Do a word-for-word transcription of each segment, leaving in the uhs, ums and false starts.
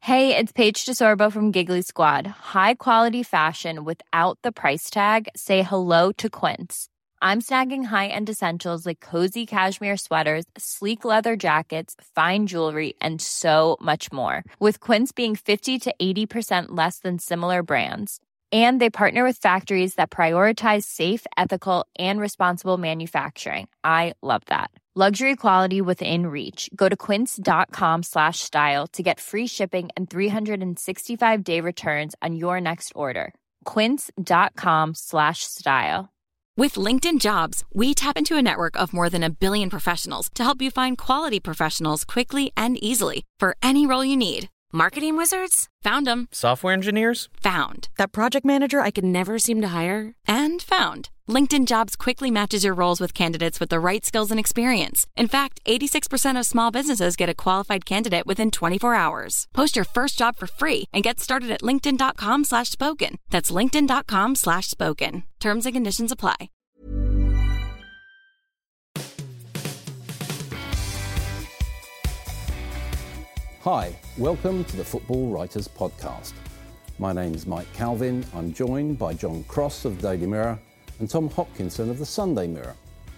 Hey, it's Paige DeSorbo from Giggly Squad. High quality fashion without the price tag. Say hello to Quince. I'm snagging high-end essentials like cozy cashmere sweaters, sleek leather jackets, fine jewelry, and so much more. With Quince being fifty to eighty percent less than similar brands. And they partner with factories that prioritize safe, ethical, and responsible manufacturing. I love that. Luxury quality within reach. Go to quince.com slash style to get free shipping and three sixty-five day returns on your next order. Quince.com slash style. With LinkedIn Jobs, we tap into a network of more than a billion professionals to help you find quality professionals quickly and easily for any role you need. Marketing wizards? Found them. Software engineers? Found. That project manager I could never seem to hire? And found. LinkedIn Jobs quickly matches your roles with candidates with the right skills and experience. In fact, eighty-six percent of small businesses get a qualified candidate within twenty-four hours. Post your first job for free and get started at linkedin.com slash spoken. That's linkedin.com slash spoken. Terms and conditions apply. Hi, welcome to the Football Writers Podcast. My name is Mike Calvin. I'm joined by John Cross of the Daily Mirror and Tom Hopkinson of the Sunday Mirror.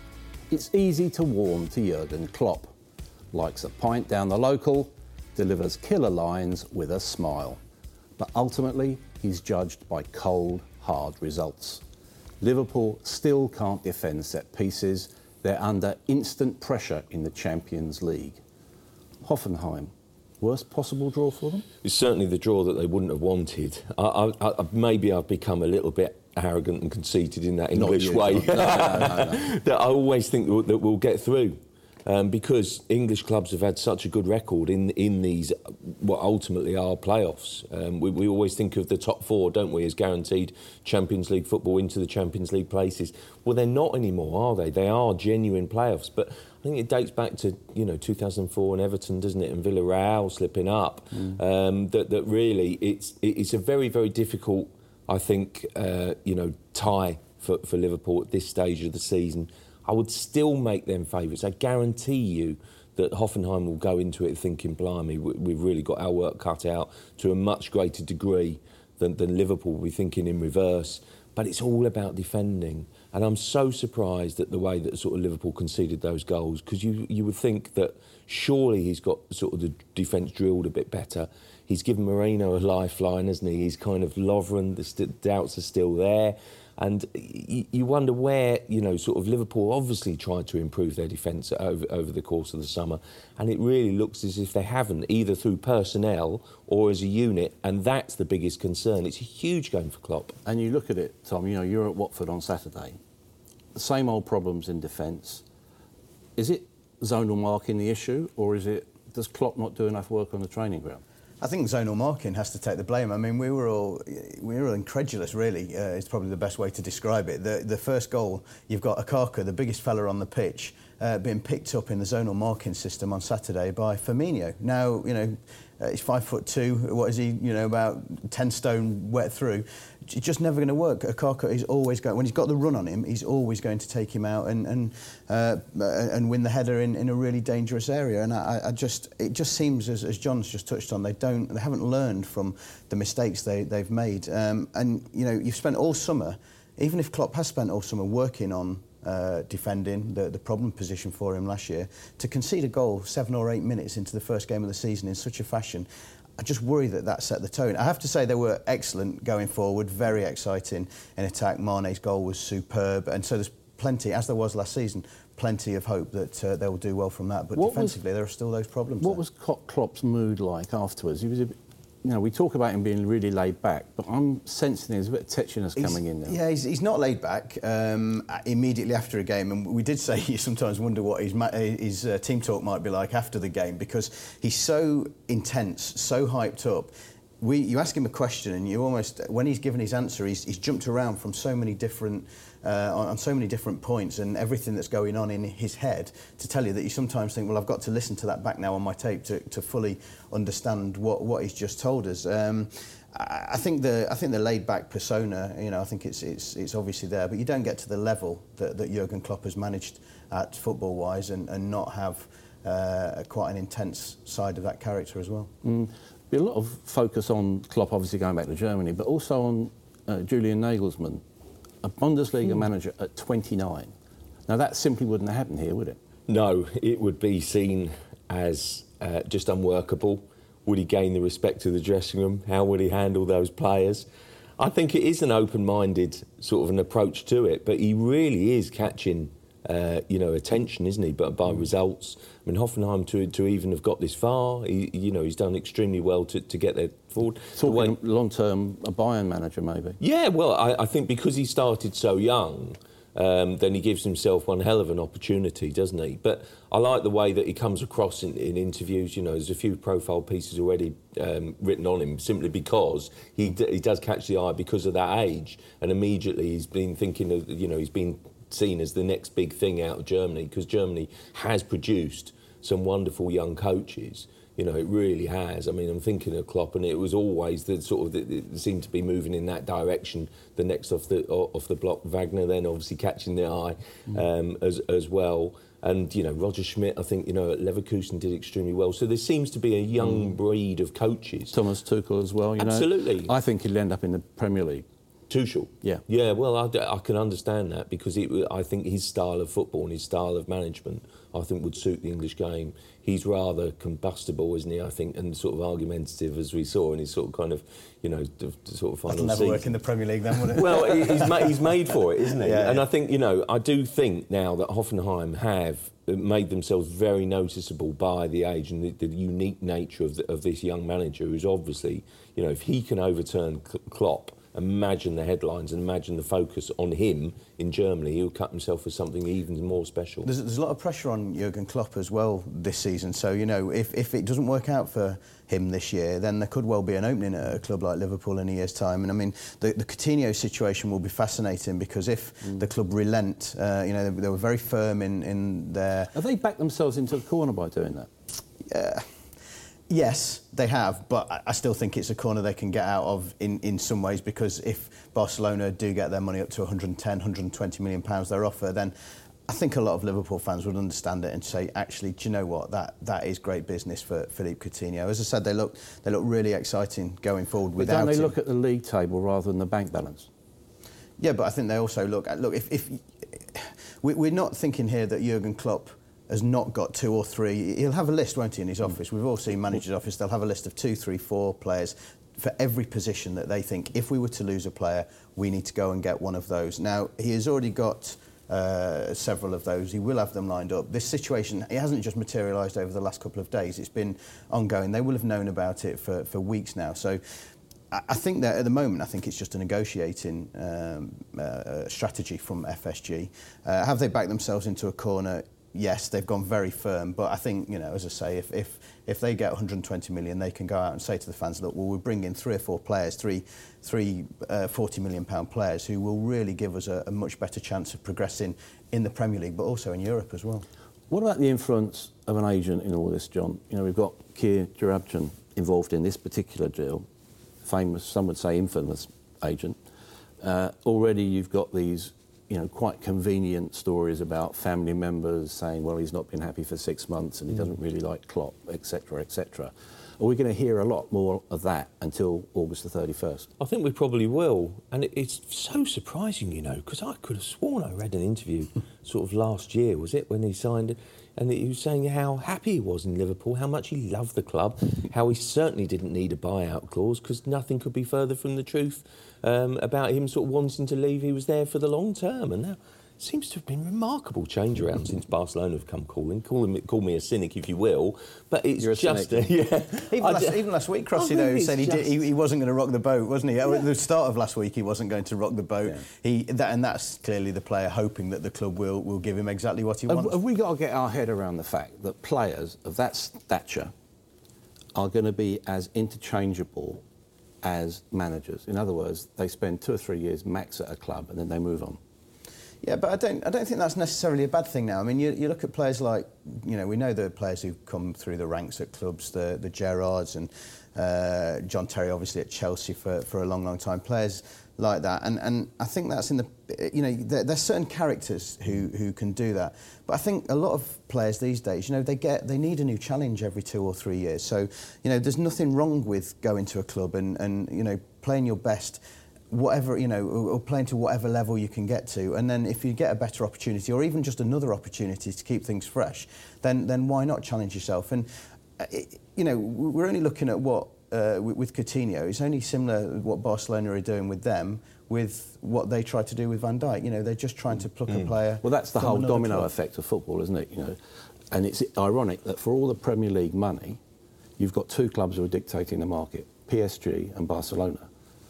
It's easy to warm to Jurgen Klopp. Likes a pint down the local, delivers killer lines with a smile. But ultimately, he's judged by cold, hard results. Liverpool still can't defend set pieces. They're under instant pressure in the Champions League. Hoffenheim, worst possible draw for them? It's certainly the draw that they wouldn't have wanted. I, I, I, maybe I've become a little bit arrogant and conceited in that English you, way. No, no, no, no. That I always think that we'll, that we'll get through. Um, because English clubs have had such a good record in in these, what ultimately are playoffs. Um, we, we always think of the top four, don't we, as guaranteed Champions League football into the Champions League places. Well, they're not anymore, are they? They are genuine playoffs. But I think it dates back to, you know, two thousand four and Everton, doesn't it, and Villarreal slipping up. Mm. Um, that, that really, it's it's a very, very difficult, I think, uh, you know, tie for, for Liverpool at this stage of the season. I would still make them favourites. I guarantee you that Hoffenheim will go into it thinking, blimey, we've really got our work cut out to a much greater degree than, than Liverpool will be thinking in reverse. But it's all about defending. And I'm so surprised at the way that sort of Liverpool conceded those goals, because you, you would think that surely he's got sort of the defence drilled a bit better. He's given Moreno a lifeline, hasn't he? He's kind of Lovren, the st- doubts are still there. And you wonder where, you know, sort of Liverpool obviously tried to improve their defence over, over the course of the summer. And it really looks as if they haven't, either through personnel or as a unit. And that's the biggest concern. It's a huge game for Klopp. And you look at it, Tom, you know, you're at Watford on Saturday. The same old problems in defence. Is it zonal marking the issue, or is it, does Klopp not do enough work on the training ground? I think zonal marking has to take the blame. I mean, we were all we were all incredulous, really. Uh, it's probably the best way to describe it. The the first goal, you've got Akaka, the biggest fella on the pitch, uh, being picked up in the zonal marking system on Saturday by Firmino. Now, you know, uh, he's five foot two. What is he? You know, about ten stone wet through. It's just never going to work. Akaka is always going. When he's got the run on him, he's always going to take him out and and uh, and win the header in, in a really dangerous area. And I, I just, it just seems, as, as John's just touched on, they don't, they haven't learned from the mistakes they they've made. Um, and you know, you've spent all summer, even if Klopp has spent all summer working on uh, defending the the problem position for him last year, to concede a goal seven or eight minutes into the first game of the season in such a fashion. I just worry that that set the tone. I have to say they were excellent going forward, very exciting in attack. Mane's goal was superb, and so there's plenty, as there was last season, plenty of hope that uh, they'll do well from that. But what defensively, was, there are still those problems. What there. was Klopp's mood like afterwards? He was, a bit, you know, we talk about him being really laid back, but I'm sensing there's a bit of tetchiness he's, coming in now. Yeah, he's, he's not laid back um, immediately after a game, and we did say you sometimes wonder what his, his uh, team talk might be like after the game, because he's so intense, so hyped up. We, you ask him a question, and you almost, when he's given his answer, he's, he's jumped around from so many different, uh, on, on so many different points, and everything that's going on in his head, to tell you that you sometimes think, well, I've got to listen to that back now on my tape to, to fully understand what, what he's just told us. Um, I, I think the I think the laid back persona, you know, I think it's it's it's obviously there, but you don't get to the level that, that Jurgen Klopp has managed at football wise, and, and not have uh, quite an intense side of that character as well. Mm. be a lot of focus on Klopp, obviously going back to Germany, but also on uh, Julian Nagelsmann, a Bundesliga hmm. manager at twenty-nine. Now, that simply wouldn't happen here, would it? No, it would be seen as uh, just unworkable. Would he gain the respect of the dressing room? How would he handle those players? I think it is an open-minded sort of an approach to it, but he really is catching, uh, you know, attention, isn't he? But by results, I mean, Hoffenheim to to even have got this far, he, you know, he's done extremely well to, to get there forward. Talking the way, long-term, a Bayern manager, maybe. Yeah, well, I, I think because he started so young. Um, then he gives himself one hell of an opportunity, doesn't he? But I like the way that he comes across in, in interviews. You know, there's a few profile pieces already um, written on him simply because he d- he does catch the eye because of that age, and immediately he's been thinking of, you know, he's been seen as the next big thing out of Germany because Germany has produced some wonderful young coaches. You know, it really has. I mean, I'm thinking of Klopp, and it was always the sort of the, it seemed to be moving in that direction. The next off the off the block, Wagner, then obviously catching the eye um, as as well. And you know, Roger Schmidt, I think you know at Leverkusen did extremely well. So there seems to be a young mm. breed of coaches. Thomas Tuchel as well. You Absolutely. know, I think he'll end up in the Premier League. Tuchel. Yeah. Yeah, well, I, I can understand that because it, I think his style of football and his style of management, I think, would suit the English game. He's rather combustible, isn't he, I think, and sort of argumentative, as we saw in his sort of kind of, you know, the, the sort of final That'll never season. work in the Premier League then, would it? Well, he's, ma- he's made for it, isn't he? Yeah, and yeah. I think, you know, I do think now that Hoffenheim have made themselves very noticeable by the age and the, the unique nature of, the, of this young manager who's obviously, you know, if he can overturn Klopp, imagine the headlines and imagine the focus on him in Germany, he'll cut himself as something even more special. There's, there's a lot of pressure on Jurgen Klopp as well this season. So, you know, if, if it doesn't work out for him this year, then there could well be an opening at a club like Liverpool in a year's time. And, I mean, the, the Coutinho situation will be fascinating because if mm. the club relent, uh, you know, they, they were very firm in, in their... Have they backed themselves into the corner by doing that? Yeah. Yes, they have, but I still think it's a corner they can get out of in, in some ways because if Barcelona do get their money up to one hundred ten, one hundred twenty million pounds their offer, then I think a lot of Liverpool fans would understand it and say, actually, do you know what, that that is great business for Philippe Coutinho. As I said, they look they look really exciting going forward without him. But don't they him. look at the league table rather than the bank balance? Yeah, but I think they also look at, look, if, if we, we're not thinking here that Jurgen Klopp has not got two or three. He'll have a list, won't he, in his office? We've all seen managers' office. They'll have a list of two, three, four players for every position that they think, if we were to lose a player, we need to go and get one of those. Now, he has already got uh, several of those. He will have them lined up. This situation, it hasn't just materialised over the last couple of days. It's been ongoing. They will have known about it for, for weeks now. So I think that at the moment, I think it's just a negotiating um, uh, strategy from F S G. Uh, have they backed themselves into a corner? Yes, they've gone very firm, but I think, you know, as I say, if if, if they get one hundred twenty million, they can go out and say to the fans, look, well, we'll bring in three or four players, three, three uh, forty million pound players who will really give us a, a much better chance of progressing in the Premier League, but also in Europe as well. What about the influence of an agent in all this, John? You know, we've got Keir Jarabjan involved in this particular deal, famous, some would say infamous agent. Uh, already you've got these, you know, quite convenient stories about family members saying, well, he's not been happy for six months and he mm. doesn't really like Klopp, et cetera, et cetera. Are we going to hear a lot more of that until August the thirty-first? I think we probably will. And it, it's so surprising, you know, because I could have sworn I read an interview sort of last year, was it, when he signed it? And he was saying how happy he was in Liverpool, how much he loved the club, how he certainly didn't need a buyout clause because nothing could be further from the truth um, about him sort of wanting to leave. He was there for the long term. And now it seems to have been a remarkable change around since Barcelona have come calling. Call, him, call me a cynic if you will, but it's You're just... A yeah. even, last, d- even last week, Crossy, though, he said he, did, he, he wasn't going to rock the boat, wasn't he? Yeah. At the start of last week, he wasn't going to rock the boat. Yeah. He that, And that's clearly the player hoping that the club will, will give him exactly what he have, wants. Have we got to get our head around the fact that players of that stature are going to be as interchangeable as managers? In other words, they spend two or three years max at a club and then they move on. Yeah, but I don't. I don't think that's necessarily a bad thing now. I mean, you, you look at players like, you know, we know the players who've come through the ranks at clubs, the the Gerrards and uh, John Terry, obviously at Chelsea for, for a long, long time. Players like that, and and I think that's in the, you know, there, there's certain characters who who can do that. But I think a lot of players these days, you know, they get they need a new challenge every two or three years. So, you know, there's nothing wrong with going to a club and and you know playing your best, whatever, you know, or playing to whatever level you can get to, and then if you get a better opportunity or even just another opportunity to keep things fresh, then then why not challenge yourself? And it, you know, we're only looking at what. Uh, with, with Coutinho, it's only similar what Barcelona are doing with them, with what they tried to do with Van Dijk. You know, they're just trying to pluck mm. a player. Well, that's the whole domino club. effect of football, isn't it? You know, and it's ironic that for all the Premier League money, you've got two clubs who are dictating the market: P S G and Barcelona.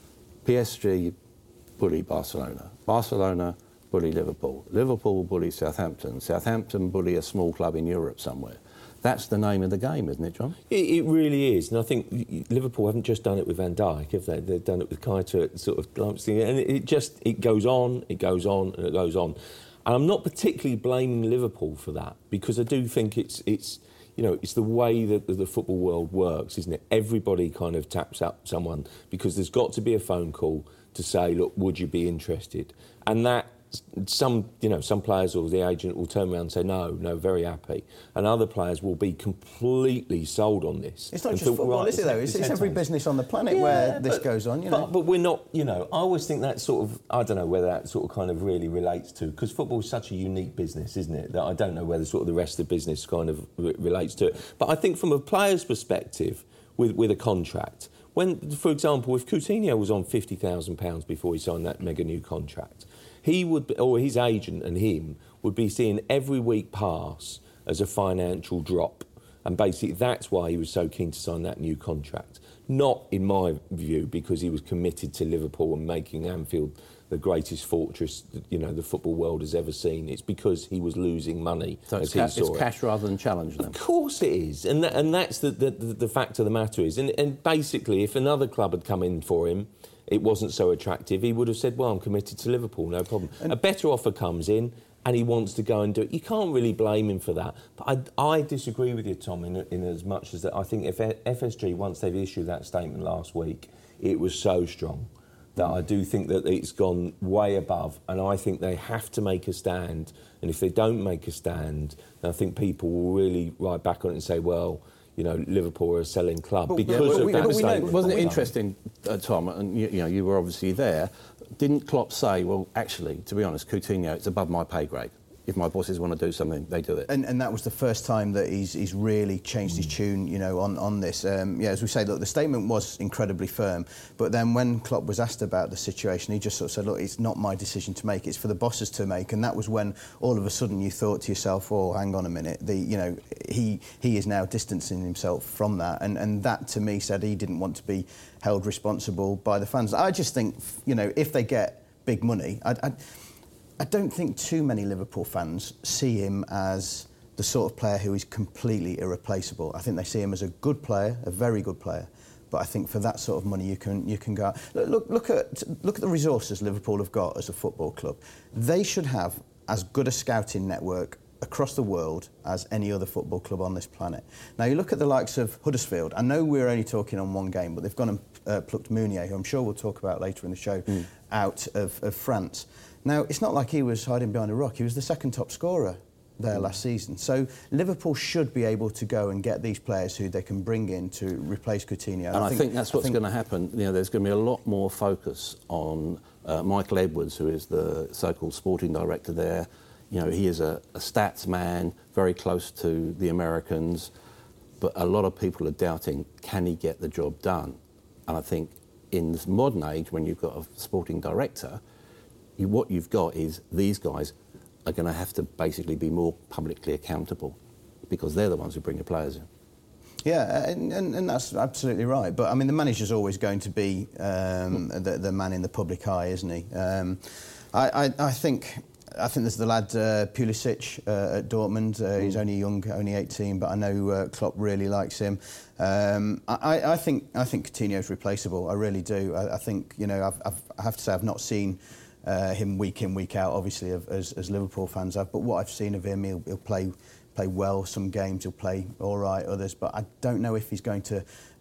P S G bully Barcelona. Barcelona bully Liverpool. Liverpool bully Southampton. Southampton bully a small club in Europe somewhere. That's the name of the game, isn't it, John? It, it really is, and I think Liverpool haven't just done it with Van Dijk, have they? They've done it with Keita, sort of Leipzig, and it just it goes on, it goes on, and it goes on. And I'm not particularly blaming Liverpool for that, because I do think it's it's you know it's the way that the football world works, isn't it? Everybody kind of taps up someone because there's got to be a phone call to say, look, would you be interested? And that. Some, you know, some players or the agent will turn around and say no, no, very happy, and other players will be completely sold on this. It's not just football, is it? Though it's, it's every business on the planet yeah, where this but, goes on. You know, but, but we're not. You know, I always think that sort of. I don't know whether that sort of kind of really relates to, because football is such a unique business, isn't it? That I don't know whether sort of the rest of the business kind of re- relates to it. But I think from a player's perspective, with with a contract, when, for example, if Coutinho was on fifty thousand pounds before he signed that mega new contract, he would, or his agent and him, would be seeing every week pass as a financial drop. And basically that's why he was so keen to sign that new contract. Not, in my view, because he was committed to Liverpool and making Anfield the greatest fortress that, you know, the football world has ever seen. It's because he was losing money. So as it's, he ca- saw it's it. cash rather than challenge then? Of course it is. And that, and that's the, the, the fact of the matter is. And, and basically, if another club had come in for him, it wasn't so attractive, he would have said, well, I'm committed to Liverpool, no problem. And a better offer comes in and he wants to go and do it. You can't really blame him for that. But I, I disagree with you, Tom, in, in as much as that I think if F S G, once they've issued that statement last week, it was so strong that I do think that it's gone way above, and I think they have to make a stand. And if they don't make a stand, then I think people will really ride back on it and say, well, you know, Liverpool are a selling club but, because yeah, of we, that but we statement. know, Wasn't it interesting, uh, Tom, and you, you know, you were obviously there, didn't Klopp say, well, actually, to be honest, Coutinho, it's above my pay grade. If my bosses want to do something, they do it. And, and that was the first time that he's he's really changed his tune, you know, on, on this. Um, yeah, as we say, look, the statement was incredibly firm, but then when Klopp was asked about the situation, he just sort of said, look, it's not my decision to make, it's for the bosses to make. And that was when all of a sudden you thought to yourself, oh, hang on a minute, the you know, he he is now distancing himself from that. And, and that, to me, said he didn't want to be held responsible by the fans. I just think, you know, if they get big money, I'd... I'd I don't think too many Liverpool fans see him as the sort of player who is completely irreplaceable. I think they see him as a good player, a very good player. But I think for that sort of money, you can you can go out. Look, look, look at look at the resources Liverpool have got as a football club. They should have as good a scouting network across the world as any other football club on this planet. Now, you look at the likes of Huddersfield. I know we're only talking on one game, but they've gone and uh, plucked Meunier, who I'm sure we'll talk about later in the show, mm. out of, of France. Now, it's not like he was hiding behind a rock. He was the second top scorer there mm. last season. So Liverpool should be able to go and get these players who they can bring in to replace Coutinho. And I, I think, think that's what's think... going to happen. You know, there's going to be a lot more focus on uh, Michael Edwards, who is the so-called sporting director there. You know, he is a, a stats man, very close to the Americans, but a lot of people are doubting, can he get the job done? And I think in this modern age, when you've got a sporting director, you, what you've got is these guys are going to have to basically be more publicly accountable because they're the ones who bring the players in. Yeah, and, and, and that's absolutely right. But, I mean, the manager's always going to be um, the, the man in the public eye, isn't he? Um, I, I, I think... I think there's the lad uh, Pulisic uh, at Dortmund. Uh, mm. He's only young, only eighteen, but I know uh, Klopp really likes him. Um, I, I think I think Coutinho's replaceable. I really do. I, I think you know I've, I've, I have to say I've not seen uh, him week in, week out. Obviously, as, as Liverpool fans have. But what I've seen of him, he'll, he'll play play well. Some games he'll play all right. Others, but I don't know if he's going to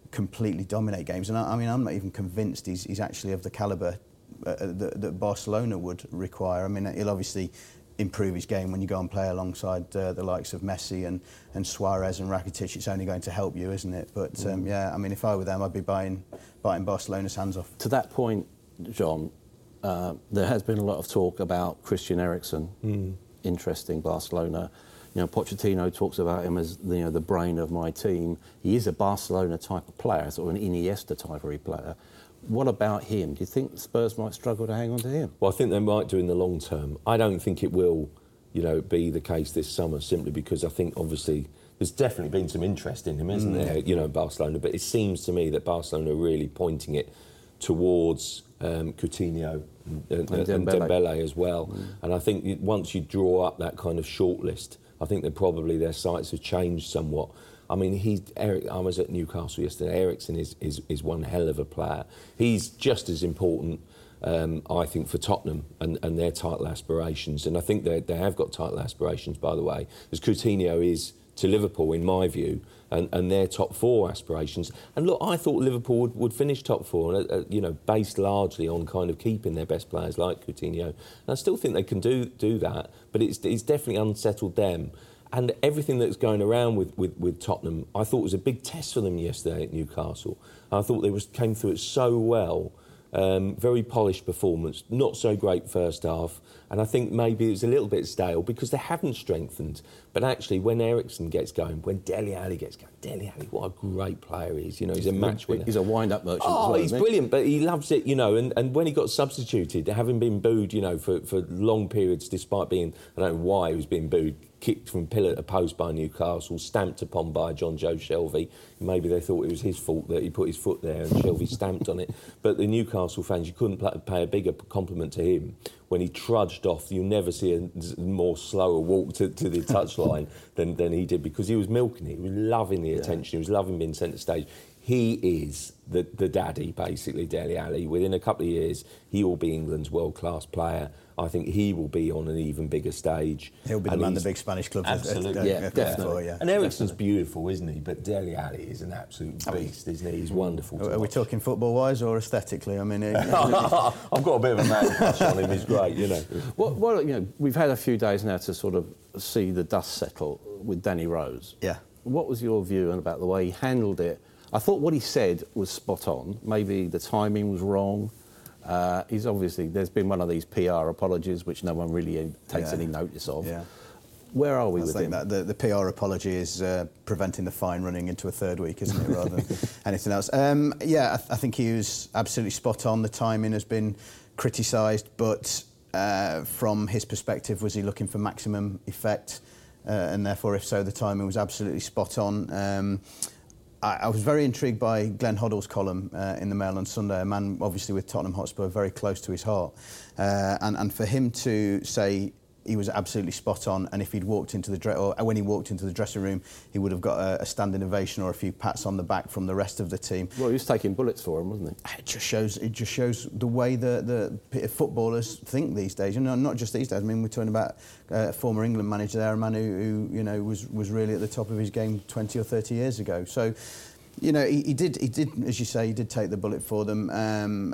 completely dominate games. And I, I mean, I'm not even convinced he's, he's actually of the calibre uh, that, that Barcelona would require. I mean, he'll obviously improve his game when you go and play alongside uh, the likes of Messi and, and Suarez and Rakitic. It's only going to help you, isn't it? But mm. um, yeah, I mean, if I were them, I'd be buying, biting Barcelona's hands off. To that point, John, uh, there has been a lot of talk about Christian Eriksen, mm. interesting Barcelona. You know, Pochettino talks about him as, you know, the brain of my team. He is a Barcelona type of player, sort of an Iniesta type of player. What about him? Do you think Spurs might struggle to hang on to him? Well, I think they might do in the long term. I don't think it will, you know, be the case this summer, simply because I think, obviously, there's definitely been some interest in him, isn't mm. there, you know, Barcelona. But it seems to me that Barcelona are really pointing it towards um, Coutinho and, and, and, Dembele. and Dembele as well. Mm. And I think once you draw up that kind of shortlist, I think that probably their sights have changed somewhat. I mean, he, Eric, I was at Newcastle yesterday. Eriksen is, is, is one hell of a player. He's just as important, um, I think, for Tottenham and, and their title aspirations. And I think they, they have got title aspirations, by the way, as Coutinho is to Liverpool, in my view, and, and their top four aspirations. And look, I thought Liverpool would, would finish top four, uh, uh, you know, based largely on kind of keeping their best players like Coutinho. And I still think they can do do that, but it's, it's definitely unsettled them. And everything that's going around with, with, with Tottenham, I thought was a big test for them yesterday at Newcastle. I thought they was, came through it so well. Um, very polished performance, not so great first half. And I think maybe it was a little bit stale because they haven't strengthened. But actually, when Eriksen gets going, when Dele Alli gets going, Dele Alli, what a great player he is. You know, he's a match winner. He's a wind-up merchant oh, as well, he's brilliant, but he loves it, you know. And, and when he got substituted, having been booed, you know, for, for long periods, despite being, I don't know why he was being booed, kicked from pillar to post by Newcastle, stamped upon by John Joe Shelvey. Maybe they thought it was his fault that he put his foot there and Shelvey stamped on it. But the Newcastle fans, you couldn't pay a bigger compliment to him when he trudged off. You'll never see a more slower walk to, to the touchline than, than he did, because he was milking it. He was loving the attention. Yeah. He was loving being centre stage. He is the, the daddy, basically, Dele Alli. Within a couple of years, he will be England's world-class player. I think he will be on an even bigger stage. He'll be the man the big Spanish clubs absolutely, have, yeah, have definitely. For, yeah. And Eriksen's beautiful, isn't he? But Dele Alli is an absolute beast, isn't he? He's wonderful. Are, to are we watch. talking football-wise or aesthetically? I mean, it, I've got a bit of a man crush on him. He's great, you know. Well, well, you know, we've had a few days now to sort of see the dust settle with Danny Rose. Yeah. What was your view about the way he handled it? I thought what he said was spot on. Maybe the timing was wrong. Uh, he's obviously, there's been one of these P R apologies which no one really takes yeah. any notice of. Yeah. Where are we I with think him? That the, the P R apology is uh, preventing the fine running into a third week, isn't it, rather than anything else? Um, yeah, I, th- I think he was absolutely spot on. The timing has been criticised, but uh, from his perspective, was he looking for maximum effect? Uh, and therefore, if so, the timing was absolutely spot on. Um, I, I was very intrigued by Glenn Hoddle's column uh, in the Mail on Sunday, a man obviously with Tottenham Hotspur very close to his heart. Uh, and, and for him to say he was absolutely spot on, and if he'd walked into the dre- or when he walked into the dressing room, he would have got a, a standing ovation or a few pats on the back from the rest of the team. Well, he was taking bullets for him, wasn't he? It just shows. It just shows the way the the footballers think these days. You know, not just these days. I mean, we're talking about a former England manager there, a man who, who you know was was really at the top of his game twenty or thirty years ago. So. You know, he, he did. He did, as you say, he did take the bullet for them. Um,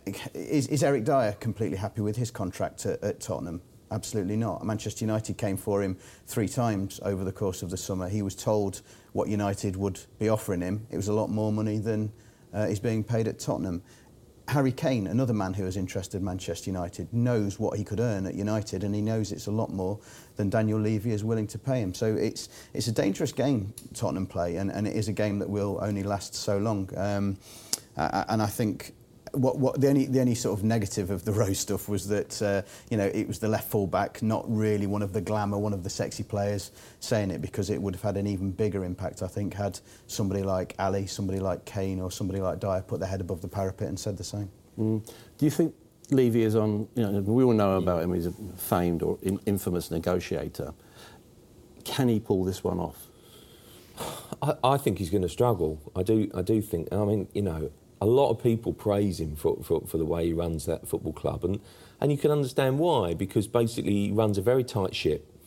is, is Eric Dyer completely happy with his contract at, at Tottenham? Absolutely not. Manchester United came for him three times over the course of the summer. He was told what United would be offering him. It was a lot more money than uh, he's being paid at Tottenham. Harry Kane, another man who has interested Manchester United, knows what he could earn at United, and he knows it's a lot more than Daniel Levy is willing to pay him. So it's it's a dangerous game Tottenham play, and, and it is a game that will only last so long. Um, uh, and I think what what the only the only sort of negative of the Rose stuff was that uh, you know it was the left full back, not really one of the glamour, one of the sexy players saying it, because it would have had an even bigger impact, I think, had somebody like Ali, somebody like Kane, or somebody like Dyer put their head above the parapet and said the same. Mm. Do you think Levy is on? You know, we all know about him. He's a famed or in, infamous negotiator. Can he pull this one off? I, I think he's going to struggle. I do. I do think. I mean, you know. A lot of people praise him for, for, for the way he runs that football club, and, and you can understand why, because basically he runs a very tight ship.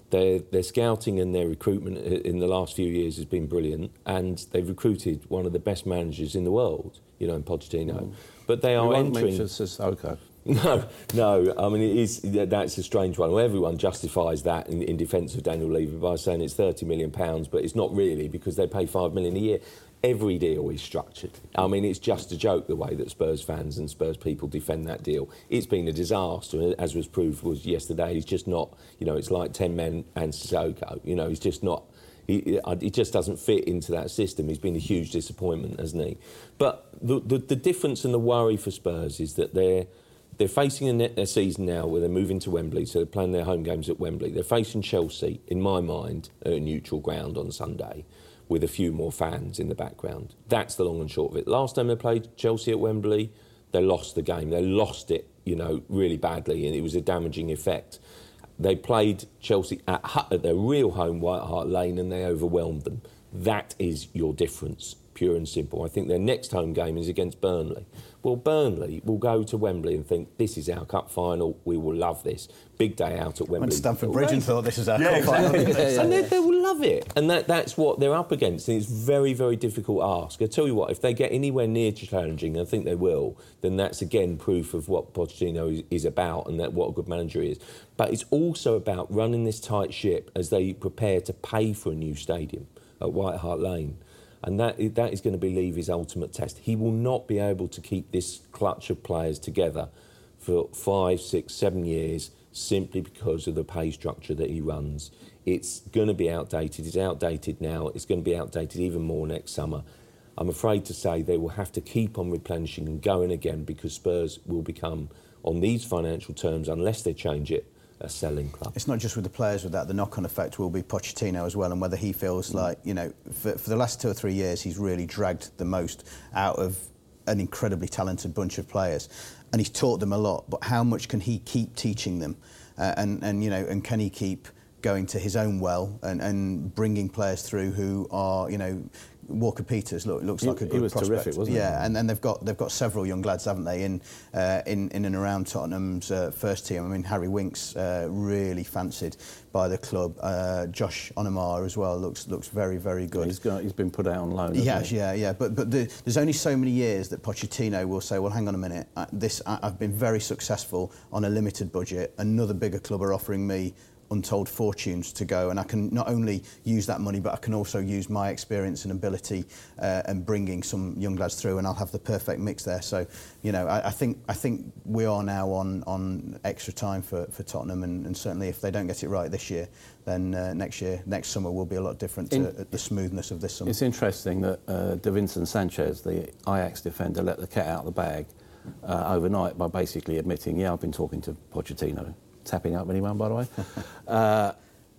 Their, their scouting and their recruitment in the last few years has been brilliant, and they've recruited one of the best managers in the world, you know, in Pochettino. Mm. But they are you entering... You Sissoko. No, no. I mean, it is, that's a strange one. Well, everyone justifies that in, in defence of Daniel Levy by saying it's thirty million pounds, but it's not really, because they pay five million pounds a year. Every deal is structured. I mean, it's just a joke the way that Spurs fans and Spurs people defend that deal. It's been a disaster, as was proved was yesterday. He's just not, you know, it's like ten men and Sissoko. You know, he's just not, he, he just doesn't fit into that system. He's been a huge disappointment, hasn't he? But the, the, the difference and the worry for Spurs is that they're, they're facing a, net, a season now where they're moving to Wembley, so they're playing their home games at Wembley. They're facing Chelsea, in my mind, at a neutral ground on Sunday, with a few more fans in the background. That's the long and short of it. Last time they played Chelsea at Wembley, they lost the game. They lost it, you know, really badly, and it was a damaging effect. They played Chelsea at, at their real home, White Hart Lane, and they overwhelmed them. That is your difference, pure and simple. I think their next home game is against Burnley. Well, Burnley will go to Wembley and think, this is our cup final, we will love this. Big day out at Wembley. Went to Stamford Bridge and thought, this is our yeah, cup final. Exactly. yeah, yeah. And they, they will love it. And that, that's what they're up against. And it's very, very difficult ask. I tell you what, if they get anywhere near challenging, and I think they will, then that's again proof of what Pochettino is, is about and that what a good manager he is. But it's also about running this tight ship as they prepare to pay for a new stadium at White Hart Lane. And that, that is going to be Levy's ultimate test. He will not be able to keep this clutch of players together for five, six, seven years simply because of the pay structure that he runs. It's going to be outdated. It's outdated now. It's going to be outdated even more next summer. I'm afraid to say they will have to keep on replenishing and going again, because Spurs will become, on these financial terms, unless they change it, a selling club. It's not just with the players with that. The knock-on effect will be Pochettino as well, and whether he feels mm. like, you know, for, for the last two or three years, he's really dragged the most out of an incredibly talented bunch of players, and he's taught them a lot. But how much can he keep teaching them, uh, and and you know, and can he keep going to his own well and, and bringing players through who are, you know, Walker Peters look, looks like a good he was prospect. Terrific, wasn't yeah, he? and then they've got they've got several young lads, haven't they, in uh, in in and around Tottenham's uh, first team. I mean, Harry Winks uh, really fancied by the club. Uh, Josh Onomar as well looks looks very very good. He's got he's been put out on loan. He has, he? yeah, yeah. But but the, there's only so many years that Pochettino will say, well, hang on a minute, I, this I, I've been very successful on a limited budget. Another bigger club are offering me untold fortunes to go, and I can not only use that money, but I can also use my experience and ability uh, and bringing some young lads through, and I'll have the perfect mix there. So, you know, I, I think I think we are now on on extra time for, for Tottenham, and, and certainly if they don't get it right this year, then uh, next year, next summer will be a lot different to In, the smoothness of this summer. It's interesting that uh, Davinson Sanchez, the Ajax defender, let the cat out of the bag uh, overnight by basically admitting, yeah, I've been talking to Pochettino. Tapping up anyone, by the way. uh,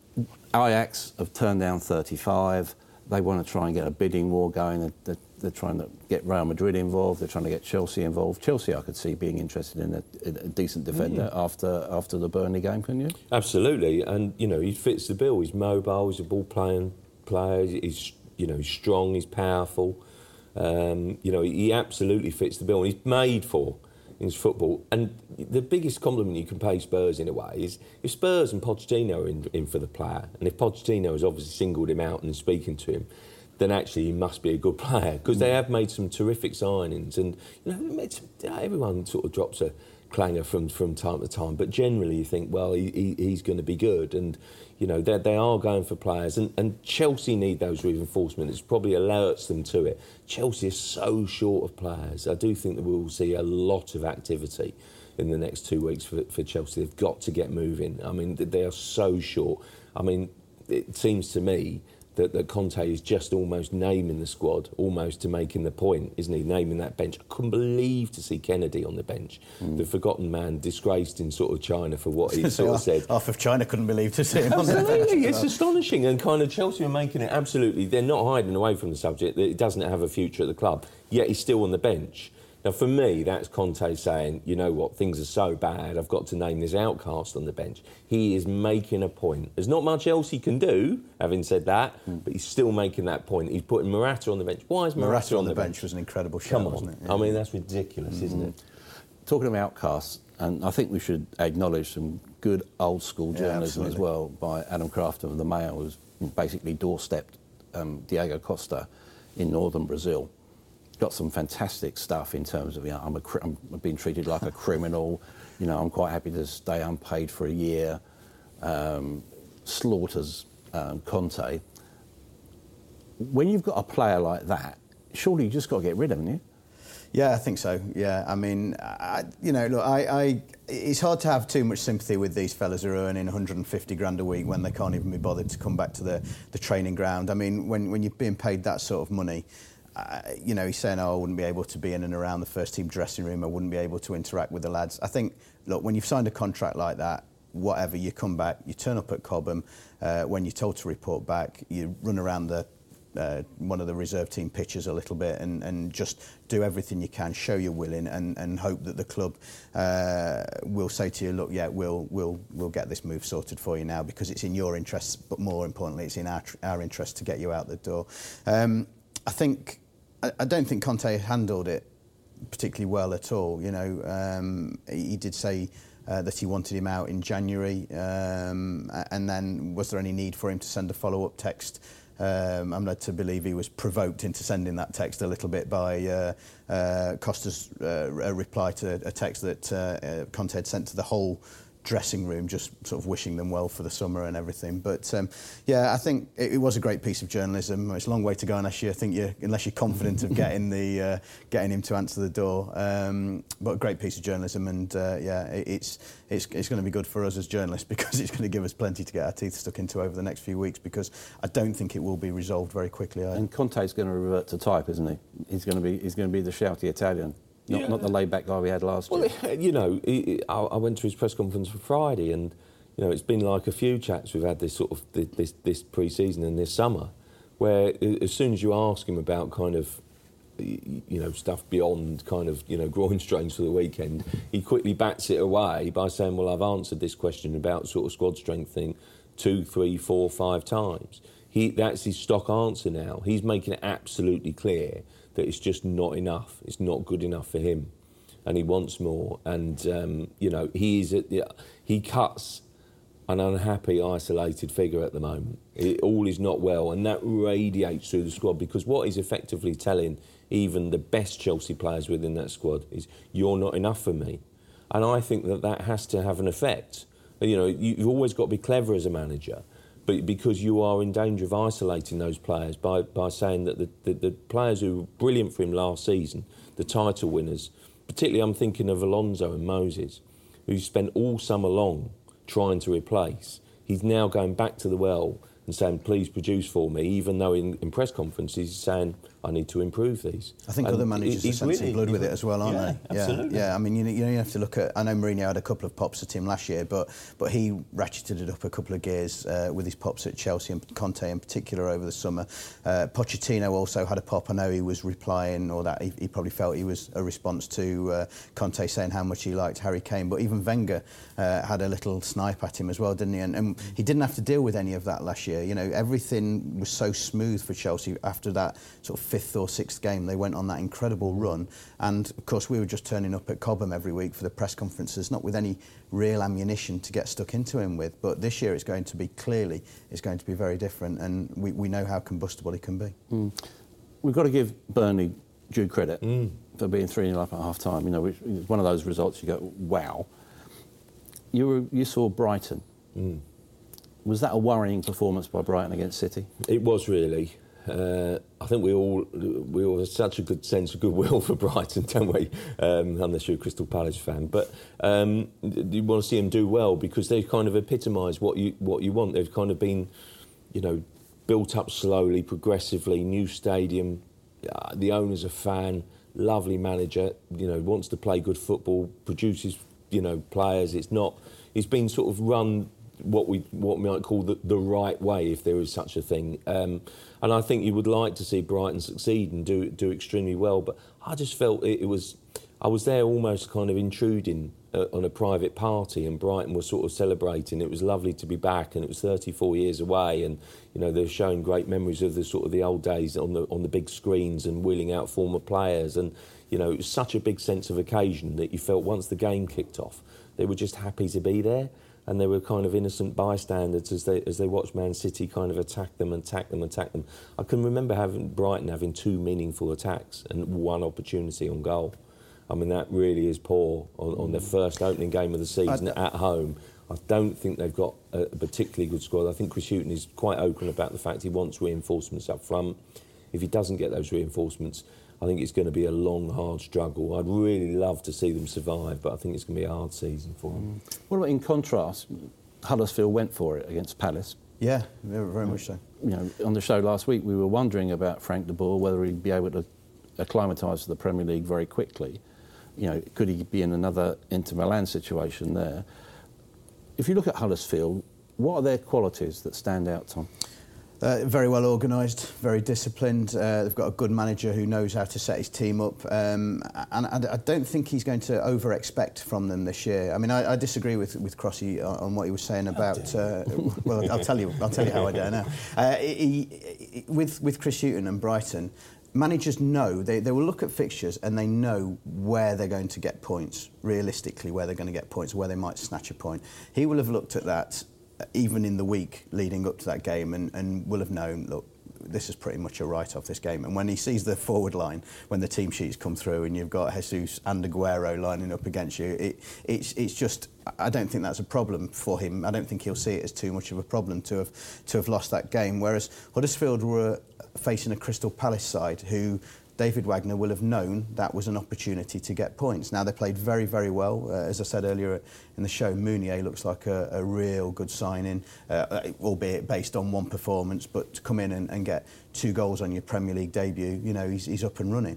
Ajax have turned down thirty-five. They want to try and get a bidding war going. They're, they're, they're trying to get Real Madrid involved. They're trying to get Chelsea involved. Chelsea, I could see being interested in a, in a decent defender mm. after after the Burnley game, couldn't you? Absolutely, and you know he fits the bill. He's mobile. He's a ball-playing player. He's you know he's strong. He's powerful. Um, you know he absolutely fits the bill, and he's made for in his football. And the biggest compliment you can pay Spurs in a way is if Spurs and Pochettino are in, in for the player, and if Pochettino has obviously singled him out and is speaking to him, then actually he must be a good player, because they have made some terrific signings, and you know made some, everyone sort of drops a clanger from, from time to time, but generally you think, well, he, he, he's going to be good, and you know they they are going for players, and, and Chelsea need those reinforcements. It probably alerts them to it. Chelsea is so short of players. I do think that we will see a lot of activity in the next two weeks for, for Chelsea. They've got to get moving. I mean, they are so short. I mean, it seems to me that, that Conte is just almost naming the squad, almost to making the point, isn't he? Naming that bench. I couldn't believe to see Kennedy on the bench, mm. the forgotten man, disgraced in sort of China for what he sort of said. Half of China couldn't believe to see him on the bench. Absolutely, it's astonishing, and kind of Chelsea are making it absolutely. They're not hiding away from the subject that it doesn't have a future at the club, yet he's still on the bench. Now, for me, that's Conte saying, you know what, things are so bad, I've got to name this outcast on the bench. He is making a point. There's not much else he can do, having said that, mm. but he's still making that point. He's putting Morata on the bench. Why is Morata, Morata on, on the, the bench? bench was an incredible shot, Come on. wasn't it? Yeah. I mean, that's ridiculous, mm-hmm. isn't it? Talking of outcasts, and I think we should acknowledge some good old school Yeah, journalism as absolutely. well by Adam Crafton of the Mail, who's basically doorstepped um, Diego Costa in northern Brazil. Got some fantastic stuff in terms of, you know, I'm, a, cri- I'm being treated like a criminal, you know, I'm quite happy to stay unpaid for a year, um, slaughters um, Conte. When you've got a player like that, surely you just got to get rid of him, haven't you? Yeah, I think so. Yeah, I mean, I, you know, look, I, I, it's hard to have too much sympathy with these fellas who are earning one hundred fifty grand a week when they can't even be bothered to come back to the, the training ground. I mean, when, when you're being paid that sort of money, uh, you know, he's saying, oh, I wouldn't be able to be in and around the first team dressing room, I wouldn't be able to interact with the lads. I think, look, when you've signed a contract like that, whatever, you come back, you turn up at Cobham, uh, when you're told to report back, you run around the Uh, one of the reserve team pitches a little bit and, and just do everything you can, show you're willing, and, and hope that the club uh, will say to you, look, yeah, we'll we'll we'll get this move sorted for you now because it's in your interests, but more importantly, it's in our our interest to get you out the door. Um, I think I, I don't think Conte handled it particularly well at all. You know, um, he, he did say Uh, that he wanted him out in January, um, and then was there any need for him to send a follow-up text? Um, I'm led to believe he was provoked into sending that text a little bit by uh, uh, Costa's uh, a reply to a text that uh, uh, Conte had sent to the whole dressing room, just sort of wishing them well for the summer and everything. But um, yeah, I think it, it was a great piece of journalism. It's a long way to go unless you think you unless you're confident of getting the uh, getting him to answer the door. Um, but a great piece of journalism, and uh, yeah, it, it's it's it's going to be good for us as journalists because it's going to give us plenty to get our teeth stuck into over the next few weeks. Because I don't think it will be resolved very quickly. Either. And Conte's going to revert to type, isn't he? He's going to be he's going to be the shouty Italian. Not, Yeah. not the laid-back guy we had last Well, year. you know, he- I I went to his press conference for Friday, and you know, it's been like a few chats we've had this sort of this this pre-season and this summer, where as soon as you ask him about kind of, you know, stuff beyond kind of, you know, groin strains for the weekend, he quickly bats it away by saying, well, I've answered this question about sort of squad strength thing two, three, four, five times. He that's his stock answer now. He's making it absolutely clear that it's just not enough. It's not good enough for him, and he wants more. And um, you know, he is at the, he cuts an unhappy, isolated figure at the moment. It, all is not well, and that radiates through the squad because what he's effectively telling even the best Chelsea players within that squad is, "You're not enough for me," and I think that that has to have an effect. You know, you, you've always got to be clever as a manager. But because you are in danger of isolating those players by, by saying that the, the, the players who were brilliant for him last season, the title winners, particularly I'm thinking of Alonso and Moses, who spent all summer long trying to replace. He's now going back to the well and saying, please produce for me, even though in, in press conferences he's saying, I need to improve these. I think and other managers are sensing really, blood with it as well, aren't yeah, they? Absolutely. Yeah, yeah. I mean, you know, you have to look at. I know Mourinho had a couple of pops at him last year, but but he ratcheted it up a couple of gears uh, with his pops at Chelsea and Conte in particular over the summer. Uh, Pochettino also had a pop. I know he was replying, or that he, he probably felt he was a response to uh, Conte saying how much he liked Harry Kane. But even Wenger uh, had a little snipe at him as well, didn't he? And, and he didn't have to deal with any of that last year. You know, everything was so smooth for Chelsea after that sort of fifth or sixth game. They went on that incredible run, and of course we were just turning up at Cobham every week for the press conferences, not with any real ammunition to get stuck into him with. But this year it's going to be clearly it's going to be very different, and we, we know how combustible he can be. Mm. We've got to give Burnley due credit mm. for being three nil up at half time. You know, which is one of those results you go, wow. You were, you saw Brighton. Mm. Was that a worrying performance by Brighton against City? It was really. Uh, I think we all we all have such a good sense of goodwill for Brighton, don't we? Um, unless you're a Crystal Palace fan, but um, you want to see them do well because they've kind of epitomised what you what you want. They've kind of been, you know, built up slowly, progressively. New stadium, uh, the owner's a fan, lovely manager. You know, wants to play good football, produces you know players. It's not. It's been sort of run what we what we might call the, the right way, if there is such a thing. Um, and I think you would like to see Brighton succeed and do do extremely well. But I just felt it, it was, I was there almost kind of intruding uh, on a private party, and Brighton was sort of celebrating. It was lovely to be back, and it was thirty-four years away, and you know they're showing great memories of the sort of the old days on the on the big screens and wheeling out former players, and you know it was such a big sense of occasion that you felt once the game kicked off, they were just happy to be there. and they were kind of innocent bystanders as they as they watched Man City kind of attack them, attack them, attack them. I can remember having Brighton having two meaningful attacks and one opportunity on goal. I mean, that really is poor on, on their first opening game of the season at home. I don't think they've got a particularly good squad. I think Chris Hughton is quite open about the fact he wants reinforcements up front. If he doesn't get those reinforcements, I think it's going to be a long, hard struggle. I'd really love to see them survive, but I think it's going to be a hard season for them. What about in contrast? Huddersfield went for it against Palace. Yeah, very, very much so. You know, on the show last week, we were wondering about Frank de Boer, whether he'd be able to acclimatise to the Premier League very quickly. You know, could he be in another Inter Milan situation there? If you look at Huddersfield, what are their qualities that stand out, Tom? Uh, very well organised, very disciplined. Uh, they've got a good manager who knows how to set his team up. Um, and I, I don't think he's going to over-expect from them this year. I mean, I, I disagree with, with Crossy on, on what he was saying about... Uh, well, I'll tell you I'll tell you how I do now. Uh, he, he, with, with Chris Hughton and Brighton, managers know, they, they will look at fixtures and they know where they're going to get points, realistically, where they're going to get points, where they might snatch a point. He will have looked at that even in the week leading up to that game and, and will have known, look, this is pretty much a write-off, this game. And when he sees the forward line, when the team sheets come through and you've got Jesus and Aguero lining up against you, it, it's, it's just, I don't think that's a problem for him. I don't think he'll see it as too much of a problem to have, to have lost that game. Whereas Huddersfield were facing a Crystal Palace side who David Wagner will have known that was an opportunity to get points. Now, they played very, very well. Uh, as I said earlier in the show, Mounier looks like a, a real good signing, uh, albeit based on one performance, but to come in and, and get two goals on your Premier League debut, you know, he's, he's up and running.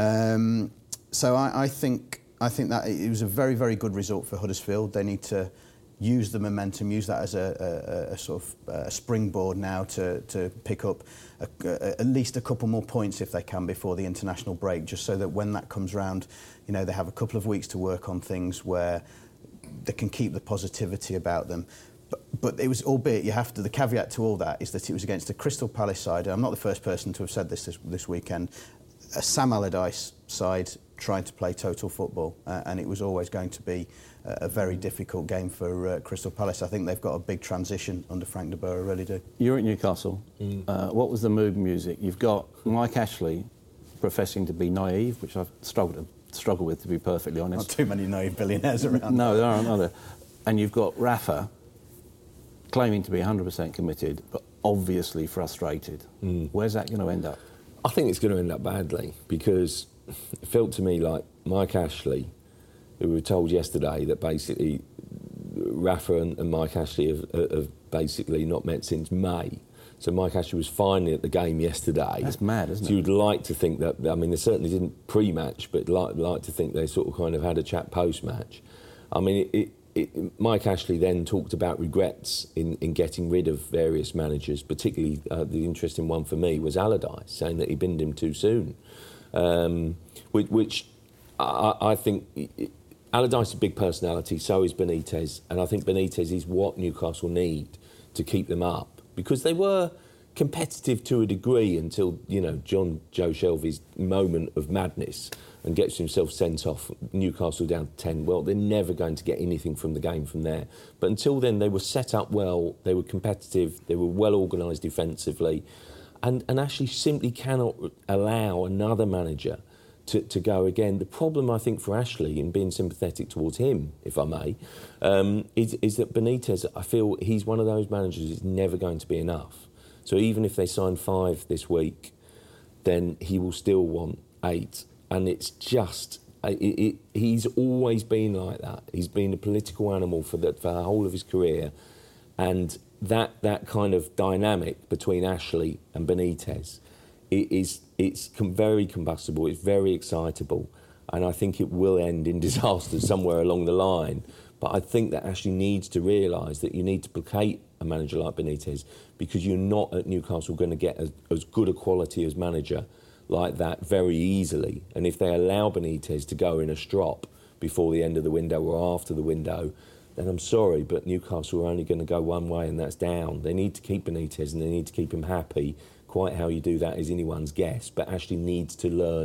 Um, so I, I think I think that it was a very, very good result for Huddersfield. They need to use the momentum, use that as a, a, a sort of a springboard now to, to pick up a, a, at least a couple more points if they can before the international break, just so that when that comes round, you know, they have a couple of weeks to work on things where they can keep the positivity about them. But, but it was, albeit you have to, the caveat to all that is that it was against a Crystal Palace side. I'm not the first person to have said this this, this weekend. A Sam Allardyce side trying to play total football, uh, and it was always going to be uh, a very difficult game for uh, Crystal Palace. I think they've got a big transition under Frank de Boer, I really do. You're at Newcastle. Mm. Uh, what was the mood music? You've got Mike Ashley professing to be naive, which I've struggled to struggle with, to be perfectly honest. Not too many naive billionaires around. No, there aren't, are there? And you've got Rafa claiming to be one hundred percent committed, but obviously frustrated. Mm. Where's that going to end up? I think it's going to end up badly, because it felt to me like Mike Ashley, who we were told yesterday that basically Rafa and, and Mike Ashley have, have basically not met since May. So Mike Ashley was finally at the game yesterday. That's mad, isn't it? So you'd like to think that, I mean, they certainly didn't pre-match, but like like to think they sort of kind of had a chat post-match. I mean, it, it, it, Mike Ashley then talked about regrets in, in getting rid of various managers, particularly uh, the interesting one for me was Allardyce, saying that he binned him too soon. Um, which, which I, I think Allardyce is a big personality, so is Benitez, and I think Benitez is what Newcastle need to keep them up, because they were competitive to a degree until, you know, John Joe Shelby's moment of madness and gets himself sent off, Newcastle down to ten. Well, they're never going to get anything from the game from there. But until then, they were set up well, they were competitive, they were well organised defensively. And, and Ashley simply cannot allow another manager to, to go again. The problem, I think, for Ashley, in being sympathetic towards him, if I may, um, is, is that Benitez, I feel he's one of those managers that's never going to be enough. So even if they sign five this week, then he will still want eight. And it's just, it, it, he's always been like that. He's been a political animal for the, for the whole of his career. And that that kind of dynamic between Ashley and Benitez, it is it's very combustible, it's very excitable, and I think it will end in disaster somewhere along the line. But I think that Ashley needs to realise that you need to placate a manager like Benitez, because you're not at Newcastle going to get as, as good a quality as manager like that very easily. And if they allow Benitez to go in a strop before the end of the window or after the window, then I'm sorry, but Newcastle are only going to go one way, and that's down. They need to keep Benitez and they need to keep him happy. Quite how you do that is anyone's guess, but Ashley needs to learn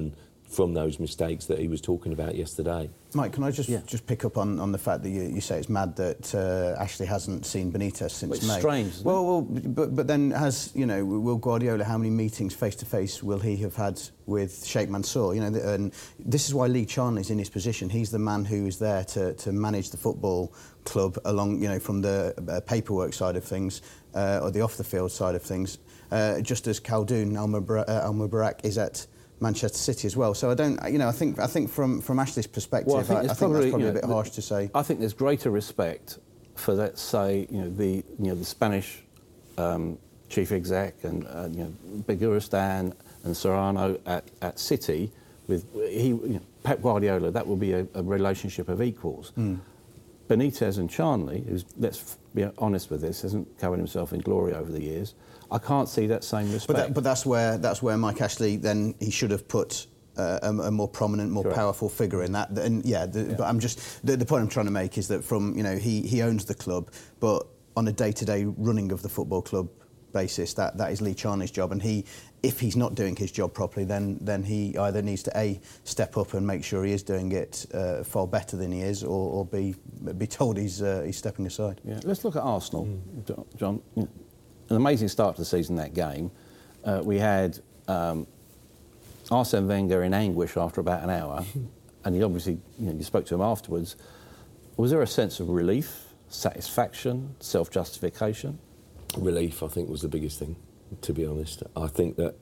from those mistakes that he was talking about yesterday. Mike, can I just Yeah. just pick up on, on the fact that you, you say it's mad that uh, Ashley hasn't seen Benitez since Well, it's May? strange, isn't well, well, but but then has you know will Guardiola? How many meetings face to face will he have had with Sheikh Mansour? You know, and this is why Lee Charnley's in his position. He's the man who is there to to manage the football club along, you know, from the uh, paperwork side of things uh, or the off the field side of things. Uh, just as Khaldoon Al Mubarak, uh, Al Mubarak is at Manchester City as well. So I don't, you know, I think I think from from Ashley's perspective, Well, I think, I, I it's think probably, that's probably you a know, bit harsh to say. I think there's greater respect for, let's say, you know, the you know the Spanish um, chief exec and uh, you know Beguristan and Serrano at, at City with he you know, Pep Guardiola. That will be a, a relationship of equals. Mm. Benitez and Charnley, who's, let's be honest with this, hasn't covered himself in glory over the years. I can't see that same respect. But, that, but that's where that's where Mike Ashley then he should have put uh, a, a more prominent, more Correct. powerful figure in that. And yeah, the, yeah. but I'm just the, the point I'm trying to make is that from you know he he owns the club, but on a day-to-day running of the football club basis, that that is Lee Charnley's job, and he. If he's not doing his job properly, then then he either needs to A, step up and make sure he is doing it uh, far better than he is, or, or B, be told he's uh, he's stepping aside. Yeah. Let's look at Arsenal, mm. John. An amazing start to the season, that game. Uh, we had um, Arsene Wenger in anguish after about an hour, and he obviously, you know, you spoke to him afterwards. Was there a sense of relief, satisfaction, self-justification? Relief, I think, was the biggest thing. To be honest, I think that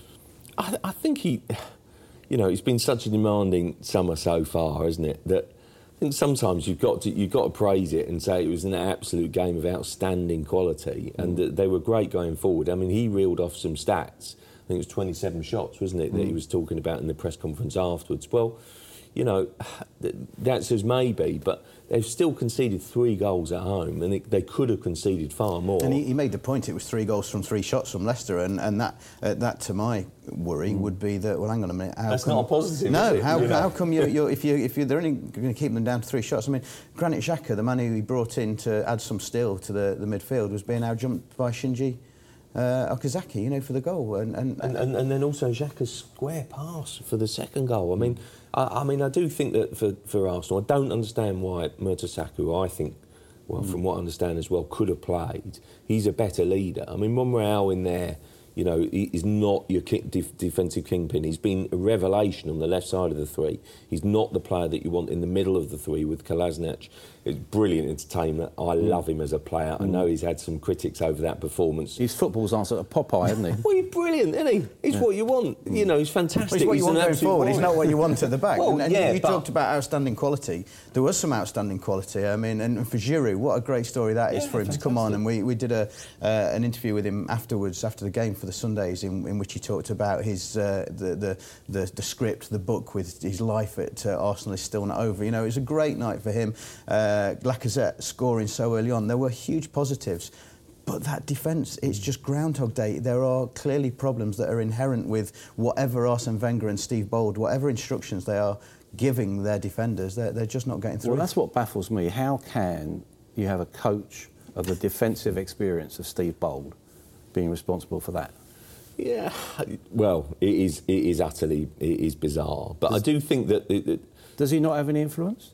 I, I think he, you know, it's been such a demanding summer so far, isn't it? That I think sometimes you've got to you've got to praise it and say it was an absolute game of outstanding quality, mm. and that they were great going forward. I mean, he reeled off some stats. I think it was twenty-seven shots, wasn't it, mm. that he was talking about in the press conference afterwards. Well, you know, that says maybe, but they've still conceded three goals at home, and it, they could have conceded far more. And he, he made the point it was three goals from three shots from Leicester, and, and that, uh, that to my worry, mm. would be that, well, hang on a minute. How That's come, not a positive, No, is it? how, You know? how come you, you're, if, you, if you, they're only going to keep them down to three shots? I mean, Granit Xhaka, the man who he brought in to add some steel to the, the midfield, was being out-jumped by Shinji Uh, Okazaki, you know, for the goal, and and, and and and then also Xhaka's square pass for the second goal. I mean, I, I mean, I do think that for, for Arsenal, I don't understand why Mertesacker, who I think, well, mm. from what I understand as well, could have played. He's a better leader. I mean, Monreal in there, you know, he is not your king, def, defensive kingpin. He's been a revelation on the left side of the three. He's not the player that you want in the middle of the three with Kolasinac. It's brilliant entertainment. I mm. love him as a player. Mm. I know he's had some critics over that performance. His football's answer to Popeye, isn't he? Well, he's brilliant, isn't he? He's yeah. what you want. Mm. You know, he's fantastic. Well, he's what he's you want going forward. He's not what you want at the back. Well, and and yeah, you, you but talked about outstanding quality. There was some outstanding quality. I mean, and for Giroud, what a great story that is yeah, for him fantastic. to come on. And we, we did a uh, an interview with him afterwards, after the game for the Sundays, in, in which he talked about his uh, the, the the the script, the book with his life at uh, Arsenal is still not over. You know, it was a great night for him. Uh, Lacazette scoring so early on. There were huge positives. But that defence, it's just Groundhog Day. There are clearly problems that are inherent with whatever Arsene Wenger and Steve Bold, whatever instructions they are giving their defenders, they're, they're just not getting through. Well, that's what baffles me. How can you have a coach of the defensive experience of Steve Bold being responsible for that? Yeah, well, it is it is utterly it is bizarre. But does, I do think that... It, it, does he not have any influence?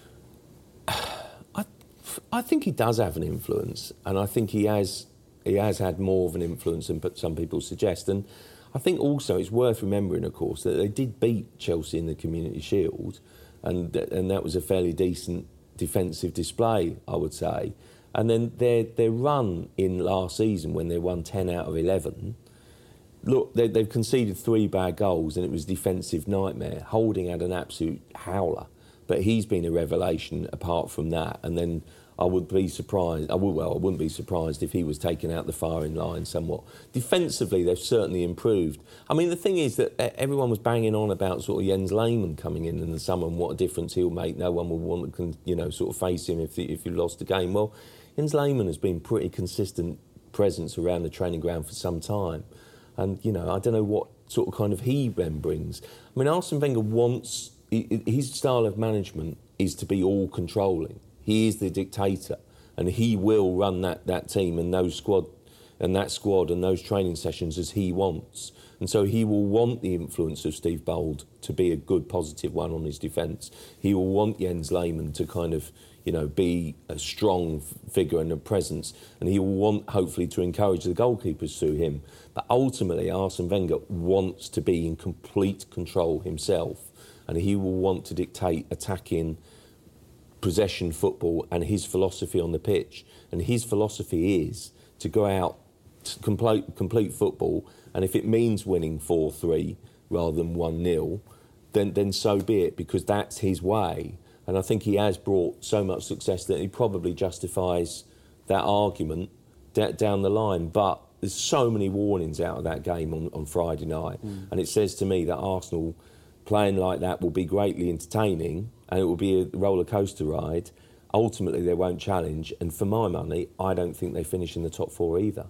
I think he does have an influence, and I think he has he has had more of an influence than some people suggest. And I think also it's worth remembering, of course, that they did beat Chelsea in the Community Shield, and and that was a fairly decent defensive display, I would say. And then their their run in last season, when they won ten out of eleven, look, they, they've conceded three bad goals, and it was a defensive nightmare. Holding had an absolute howler, but he's been a revelation apart from that. And then I would be surprised, I would, well, I wouldn't be surprised if he was taken out the firing line somewhat. Defensively, they've certainly improved. I mean, the thing is that everyone was banging on about sort of Jens Lehmann coming in in the summer and what a difference he'll make. No one would want to, you know, sort of face him if, if you lost the game. Well, Jens Lehmann has been pretty consistent presence around the training ground for some time. And, you know, I don't know what sort of kind of he then brings. I mean, Arsene Wenger wants, his style of management is to be all-controlling. He is the dictator, and he will run that, that team and those squad and that squad and those training sessions as he wants. And so he will want the influence of Steve Bold to be a good, positive one on his defence. He will want Jens Lehmann to kind of, you know, be a strong figure and a presence. And he will want, hopefully, to encourage the goalkeepers through him. But ultimately, Arsene Wenger wants to be in complete control himself. And he will want to dictate attacking, possession football and his philosophy on the pitch. And his philosophy is to go out, to complete, complete football, and if it means winning four three rather than one nil, then, then so be it, because that's his way. And I think he has brought so much success that he probably justifies that argument d- down the line. But there's so many warnings out of that game on, on Friday night. Mm. And it says to me that Arsenal playing like that will be greatly entertaining and it will be a roller coaster ride. Ultimately, they won't challenge. And for my money, I don't think they finish in the top four either.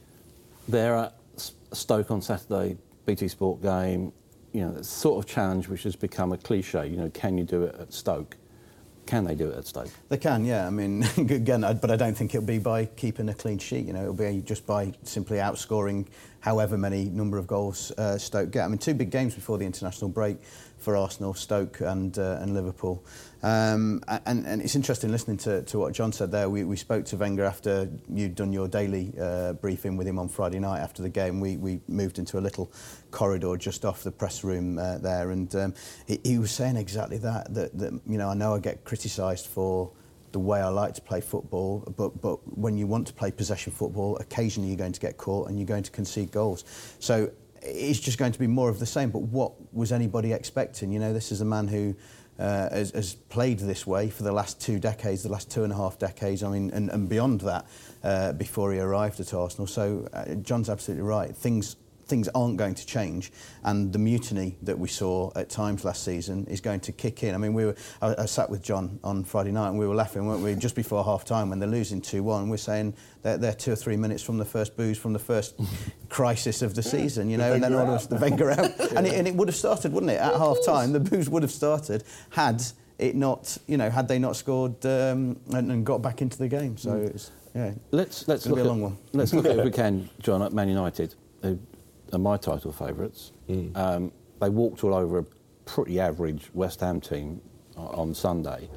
They're at Stoke on Saturday, B T Sport game. You know, it's sort of challenge which has become a cliche. You know, can you do it at Stoke? Can they do it at Stoke? They can, yeah. I mean, again, but I don't think it'll be by keeping a clean sheet. You know, it'll be just by simply outscoring however many number of goals uh, Stoke get. I mean, two big games before the international break for Arsenal, Stoke and uh, and Liverpool. Um, and, and it's interesting listening to, to what John said there. We, we spoke to Wenger after you'd done your daily uh, briefing with him on Friday night after the game. We, we moved into a little corridor just off the press room uh, there, and um, he, he was saying exactly that, that, that, you know, I know I get criticised for the way I like to play football, but but when you want to play possession football, occasionally you're going to get caught and you're going to concede goals. So it's just going to be more of the same. But what was anybody expecting? You know, this is a man who uh, has, has played this way for the last two decades, the last two and a half decades, I mean, and, and beyond that, uh, before he arrived at Arsenal. So uh, John's absolutely right. Things things aren't going to change, and the mutiny that we saw at times last season is going to kick in. I mean, we were I, I sat with John on Friday night and we were laughing, weren't we, just before half-time when they're losing two one. We're saying they're, they're two or three minutes from the first booze, from the first crisis of the season, you know, and then all of us, the Wenger out. Yeah. And, it, and it would have started, wouldn't it, at half-time? The booze would have started had it not, you know, had they not scored um, and, and got back into the game. So, mm. it's, yeah, let's, let's it's going to be a long at, one. Let's look at, if we can, John, at Man United, who are my title favourites. Mm. Um, they walked all over a pretty average West Ham team on Sunday.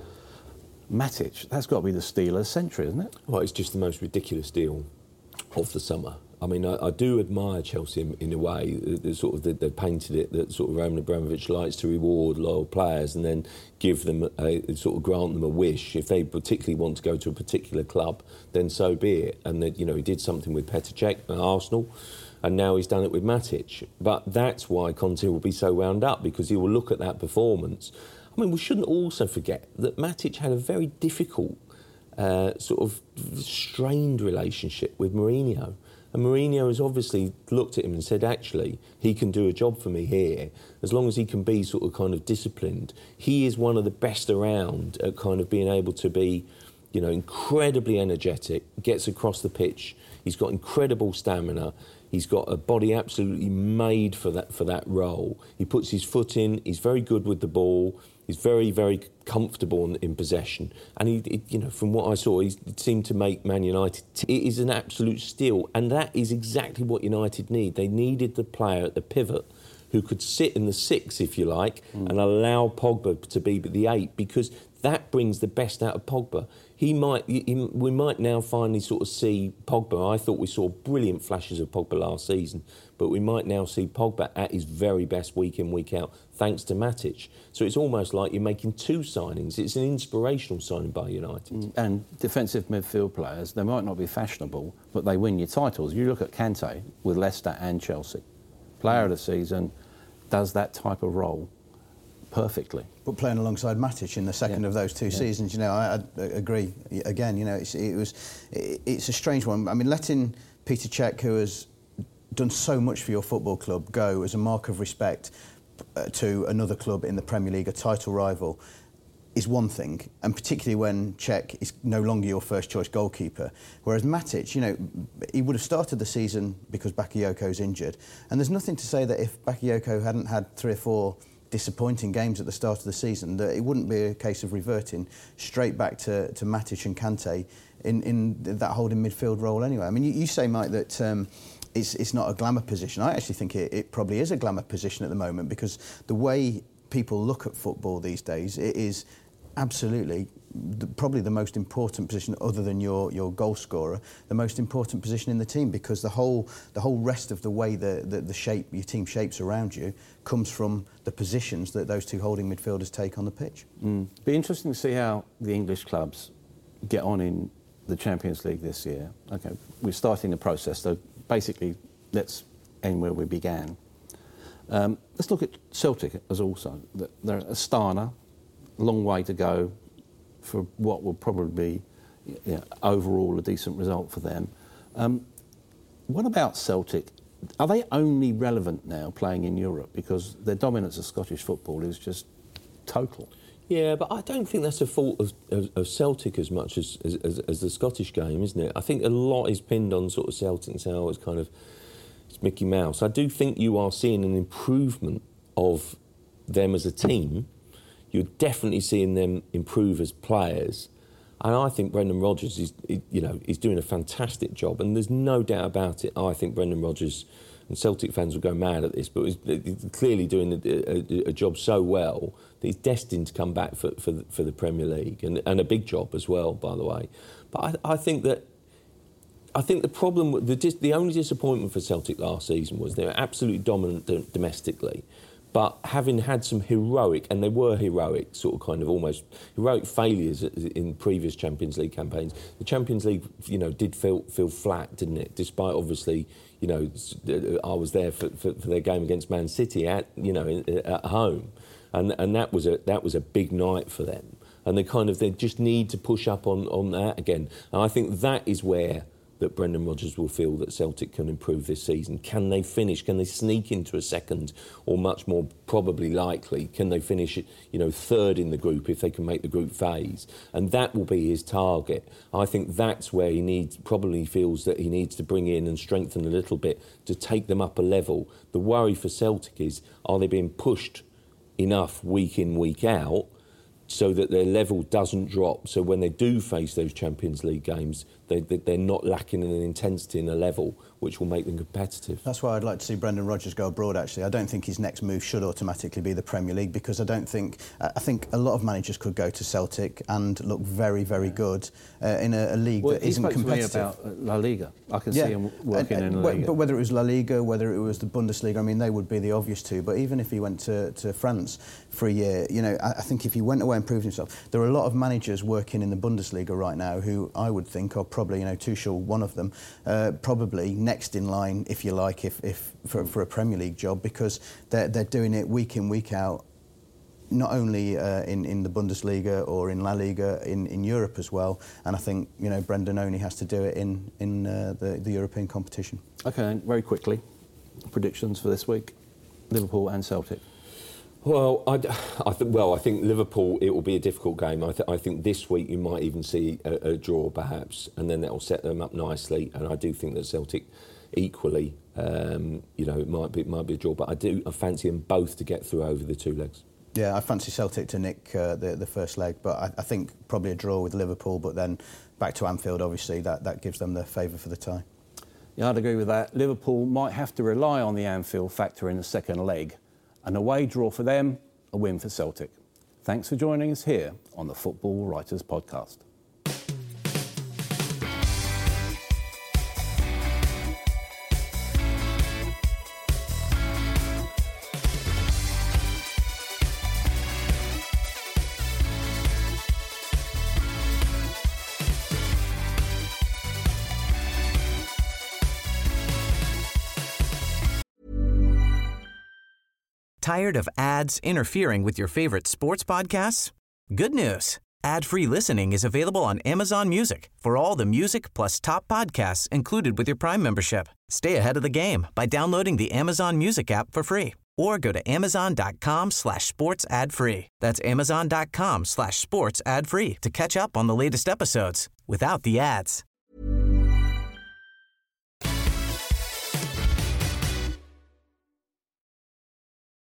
Matic, that's got to be the Steelers' century, isn't it? Well, it's just the most ridiculous deal of the summer. I mean, I, I do admire Chelsea in, in a way. The, sort of the, they've painted it that sort of Roman Abramovich likes to reward loyal players and then give them a, sort of grant them a wish. If they particularly want to go to a particular club, then so be it. And that, you know, he did something with Petr Cech at Arsenal, and now he's done it with Matic. But that's why Conte will be so wound up, because he will look at that performance. I mean, we shouldn't also forget that Matic had a very difficult, uh, sort of strained relationship with Mourinho. And Mourinho has obviously looked at him and said, actually, he can do a job for me here, as long as he can be sort of kind of disciplined. He is one of the best around at kind of being able to be, you know, incredibly energetic, gets across the pitch. He's got incredible stamina. He's got a body absolutely made for that for that role. He puts his foot in. He's very good with the ball. He's very, very comfortable in, in possession. And, he, it, you know, from what I saw, he seemed to make Man United... It is an absolute steal. And that is exactly what United need. They needed the player at the pivot who could sit in the six, if you like, mm. and allow Pogba to be the eight, because that brings the best out of Pogba. He might, he, we might now finally sort of see Pogba. I thought we saw brilliant flashes of Pogba last season, but we might now see Pogba at his very best week in, week out, thanks to Matic. So it's almost like you're making two signings. It's an inspirational signing by United. And defensive midfield players, they might not be fashionable, but they win your titles. You look at Kante with Leicester and Chelsea. Player of the season, does that type of role perfectly. But playing alongside Matic in the second yeah. of those two yeah. seasons, you know, I, I agree. Again, you know, it's, it was, it, it's a strange one. I mean, letting Petr Cech, who has done so much for your football club, go as a mark of respect uh, to another club in the Premier League, a title rival, is one thing, and particularly when Cech is no longer your first choice goalkeeper. Whereas Matic, you know, he would have started the season because Bakayoko's injured, and there's nothing to say that if Bakayoko hadn't had three or four disappointing games at the start of the season, that it wouldn't be a case of reverting straight back to, to Matic and Kante in, in that holding midfield role anyway. I mean, you, you say, Mike, that um, it's, it's not a glamour position. I actually think it, it probably is a glamour position at the moment, because the way people look at football these days, it is absolutely the, probably the most important position, other than your, your goal scorer, the most important position in the team, because the whole the whole rest of the way the, the, the shape your team shapes around you comes from the positions that those two holding midfielders take on the pitch. Mm. Be interesting to see how the English clubs get on in the Champions League this year. Okay, we're starting the process, so basically let's end where we began. Um, let's look at Celtic as also. They're Astana, a long way to go for what will probably be, you know, overall a decent result for them. Um, what about Celtic? Are they only relevant now playing in Europe because their dominance of Scottish football is just total? Yeah, but I don't think that's a fault of, of, of Celtic as much as, as, as the Scottish game, isn't it? I think a lot is pinned on sort of Celtic and say, oh, it's kind of it's Mickey Mouse. I do think you are seeing an improvement of them as a team. You're definitely seeing them improve as players. And I think Brendan Rodgers is, you know, is doing a fantastic job. And there's no doubt about it. I think Brendan Rodgers, and Celtic fans will go mad at this, but he's clearly doing a, a, a job so well that he's destined to come back for for the, for the Premier League, and, and a big job as well, by the way. But I, I think that I think the problem, the the only disappointment for Celtic last season was they were absolutely dominant do, domestically. But having had some heroic, and they were heroic, sort of kind of almost heroic failures in previous Champions League campaigns, the Champions League, you know, did feel feel flat, didn't it? Despite obviously, you know, I was there for, for, for their game against Man City at, you know, at home, and and that was a that was a big night for them. And they kind of they just need to push up on on that again. And I think that is where that Brendan Rodgers will feel that Celtic can improve this season. Can they finish? Can they sneak into a second, or much more probably likely, can they finish, you know, third in the group if they can make the group phase? And that will be his target. I think that's where he needs, probably feels that he needs to bring in and strengthen a little bit to take them up a level. The worry for Celtic is, are they being pushed enough week in, week out, so that their level doesn't drop, so when they do face those Champions League games, they, they, they're not lacking in an intensity and a level which will make them competitive. That's why I'd like to see Brendan Rodgers go abroad, actually. I don't think his next move should automatically be the Premier League, because I don't think... I think a lot of managers could go to Celtic and look very, very good uh, in a, a league well, that isn't competitive. To me about La Liga. I can yeah. see him working and, and, in La Liga. But whether it was La Liga, whether it was the Bundesliga, I mean, they would be the obvious two. But even if he went to, to France for a year, you know, I, I think if he went away and proved himself... There are a lot of managers working in the Bundesliga right now who I would think are probably, you know, Tuchel, one of them, uh, probably next in line, if you like, if, if for, for a Premier League job, because they're, they're doing it week in, week out, not only uh, in, in the Bundesliga or in La Liga, in, in Europe as well. And I think, you know, Brendan only has to do it in, in uh, the, the European competition. OK, then, very quickly, predictions for this week, Liverpool and Celtic. Well, I, I th- well, I think Liverpool, it will be a difficult game. I, th- I think this week you might even see a, a draw, perhaps, and then that will set them up nicely. And I do think that Celtic, equally, um, you know, it might be it might be a draw. But I do I fancy them both to get through over the two legs. Yeah, I fancy Celtic to nick uh, the the first leg, but I, I think probably a draw with Liverpool. But then back to Anfield, obviously, that, that gives them the favour for the tie. Yeah, I'd agree with that. Liverpool might have to rely on the Anfield factor in the second leg. An away draw for them, a win for Celtic. Thanks for joining us here on the Football Writers Podcast. Tired of ads interfering with your favorite sports podcasts? Good news. Ad-free listening is available on Amazon Music for all the music plus top podcasts included with your Prime membership. Stay ahead of the game by downloading the Amazon Music app for free or go to amazon.com slash sports ad free. That's amazon.com slash sports ad free to catch up on the latest episodes without the ads.